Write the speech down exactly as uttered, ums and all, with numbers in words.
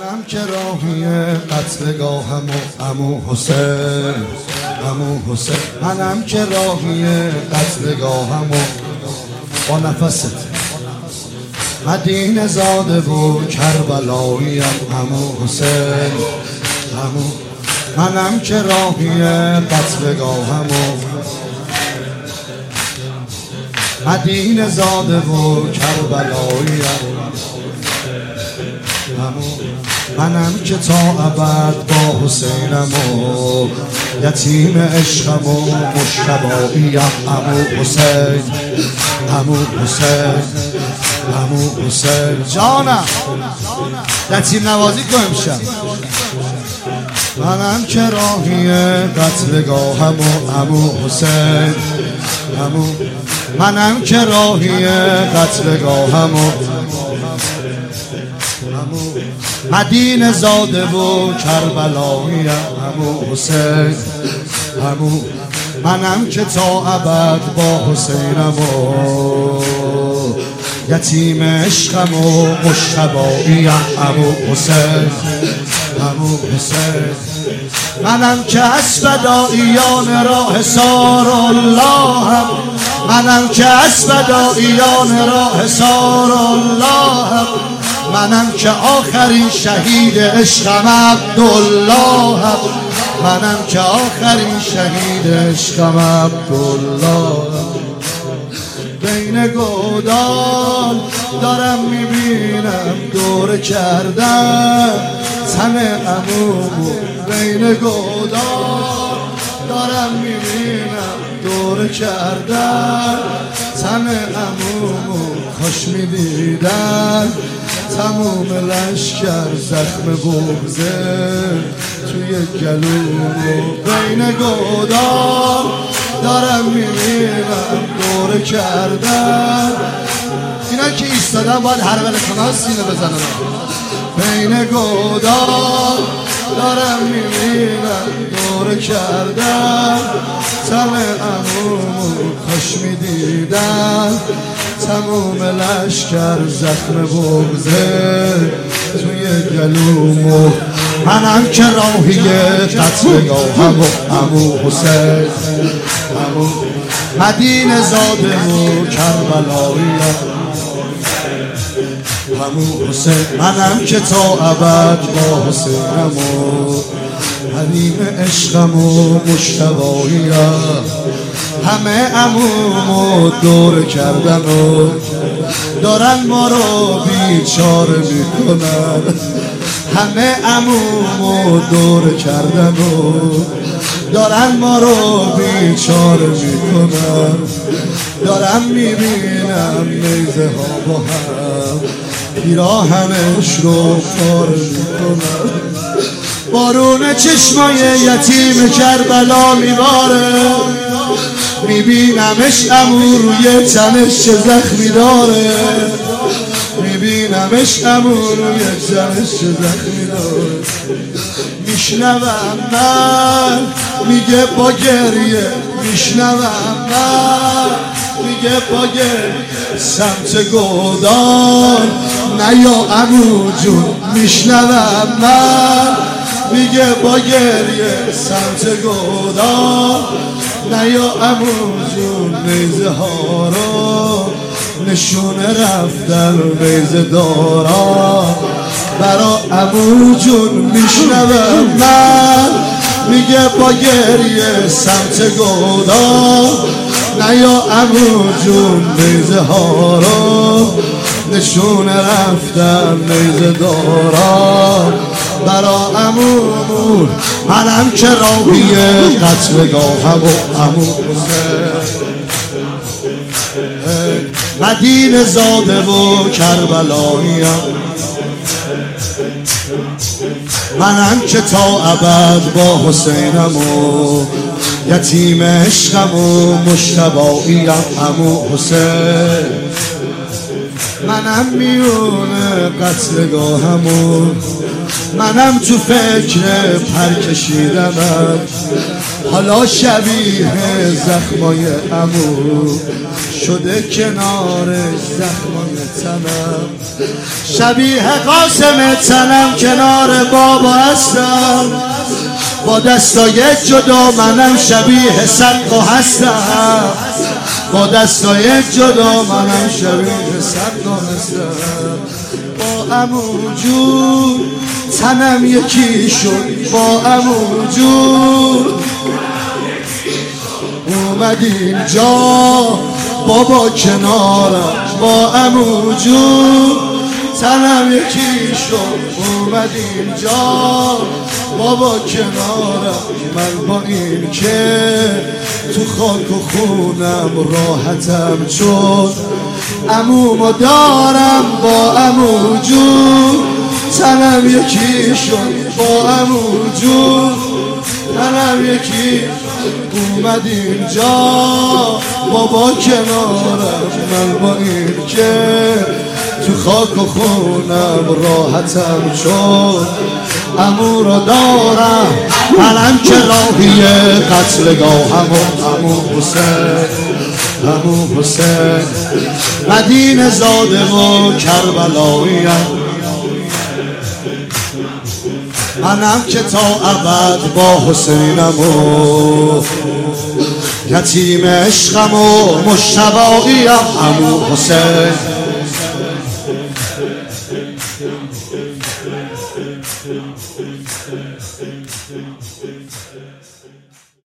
منم که راهی قتلگاهم و عمو حسین عمو حسین منم که راهی قتلگاهم و با نفست مدینه زاده و کربلاییم عمو حسین عمو منم که راهی قتلگاهم و مدینه زاده و کربلاییم منم که تا ابد با حسینم و یتیم عشقم و مشتباییم عمو حسین عمو حسین عمو حسین جانم یتیم نوازی کنم شم منم که راهی قتلگاهم و عمو حسین عمو منم که راهی قتلگاهم و مدینه زاده و کربلاییم عمو حسین عمو منم که تا ابد با حسینم و یتیم عشقم و مشتباییم عمو حسین عمو حسین منم که از فداییان راه سار اللهم منم که از فداییان راه سار اللهم منم که آخرین شهید عشقم عبدالله منم که آخرین شهید عشقم عبدالله بین گودال دارم میبینم دور کردن تن عمومو بین گودال دارم میبینم دور کردن تن عمومو کاش میدیدن تموم لشکر زخم بغزه توی گلومو بین گودال دارم میبینم دور کردن اینا که ایستادن باید هر ولی کنار سینه بزنن بین گودال دارم میبینم دور کردن تن عمومو کاش میدیدن تموم لشکر زخم بغزه توی گلومو منم که راهی قتلگاهم و عمو حسین عمو مدینه زاده و کربلاییم عمو حسین منم که تا ابد با حسینم و حریم عشقم و مشتباییم همه عمومو دور کردن و دارن ما رو بیچاره میکنن همه عمومو دور کردن و دارن ما رو بیچاره میکنن دارم میبینم نیزه ها با هم پیراهنش رو پاره میکنن بارون چشمای یتیم کربلا میباره میبینمش عمو روی تنش چه زخمی داره میبینمش عمو روی تنش چه زخمی داره میشنوم من میگه با گریه میشنوم من میگه با گریه سمت گودال نه یا عمو جون میشنوم من میگه با گریه سمت گودال نه یا عمو جون نیزه ها رو نشونه رفتن نیزه دارا برا عمو جون میشنوم من میگه با گریه سمت گودال نه یا عمو جون نیزه ها رو نشونه رفتن نیزه دارا برا عمومون منم که راهی قتلگاهم و عمو حسین مدینه زاده و کربلاییم منم که تا ابد با حسینم و یتیم عشقم و مشتباییم عمو حسین منم میونه قتلگاهم و منم تو فکر پر کشیدمم حالا شبیه زخمای عمو شده کنار زخمای تنم، شبیه قاسم تنم کنار بابا هستم، با دستای جدا منم شبیه صدقا هستم، با دستای جدا منم شبیه صدقا هستم. با عمو جون تنم یکی شد، با عمو جون اومد اینجا بابا کنارم، با عمو جون تنم یکی شد اومد اینجا بابا کنارم. من با این که تو خاک و خونم راحتم چون عمومو دارم، با عمو جون تنم یکی شد، با عمو جون تنم یکی اومد اینجا بابا کنارم. من با این که تو خاک و خونم راحتم چون عمو رو دارم، منم که راهی قتلگاهم و عمو حسین، عمو حسین مدینه زاده و کربلاییم، منم که تا ابد با حسینم و یتیم عشقم و مشتباییم. عمو حسین